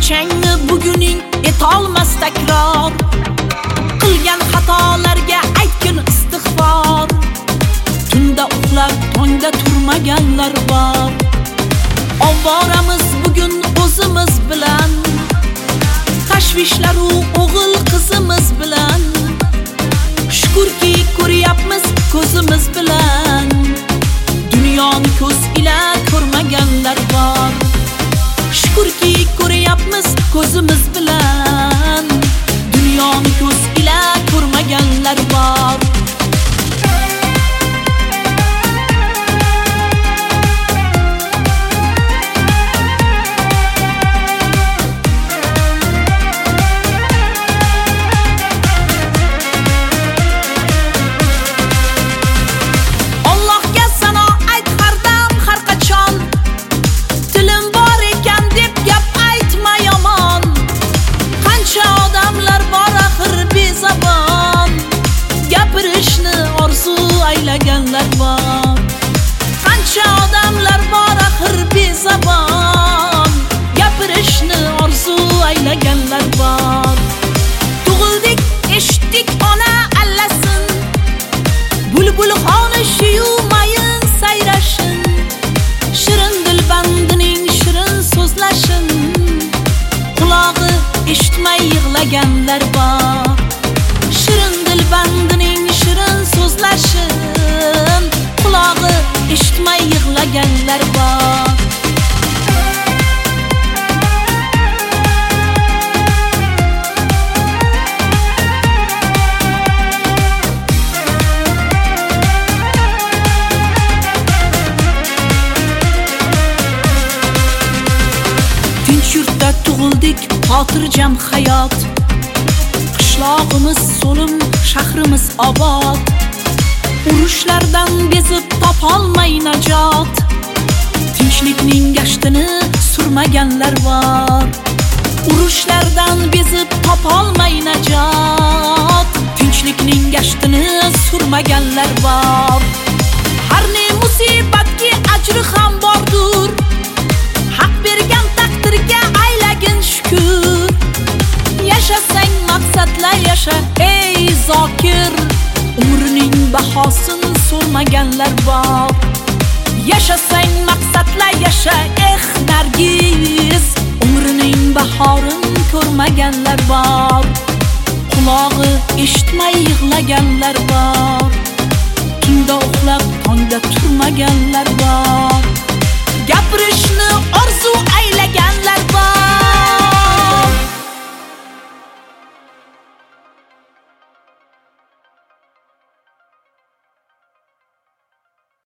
kechangni buguning etolmas takror. Qilgan xatolarga aytgin istig'for. Tunda uxlab tongda turmaganlar bor. Ovoramiz bugun o'zimiz bilan, tashvishlar u o'g'il qizimiz bilan. Shukrki ko'ryapmiz ko'zimiz bilan, dunyoni ko'z ila ko'rmaganlar bor. Shukrki ko'ryapmiz ko'zimiz bilan, dunyoni ko'z ila ko'rmaganlar bor. Aylaganlar bor. Qancha odamlar bor axir bezabon, gapirishni orzu aylaganlar bor. Tug'ildik, eshitdik ona allasin, bulbul xonishiyu mayin sayrashin. Shirin dilbandining shirin so'zlashin, qulog'i eshitmay yig'laganlar bor. Shirin dilbandining shirin so'zlashin, qulog'i eshitmay yig'laganlar bor. Tinch yurtda tug'ildik, xotirjam hayot. Qishlog'imiz so'lim, shahrimiz obod. Urushlardan bezib topolmay najot, tinchlikning gashtini surmaganlar bor. Urushlardan bezib topolmay najot, tinchlikning gashtini surmaganlar bor. Har ne musibatga ajri ham bordur, haq bergan taqdirga aylagin shukr. Yashasang maqsadla yasha ey zokir, umrining bahosin so'rmaganlar bor. Yashasang maqsadla yasha nargiz, umrining bahorin ko'rmaganlar bor. Qulog'i eshitmay yig'laganlar bor.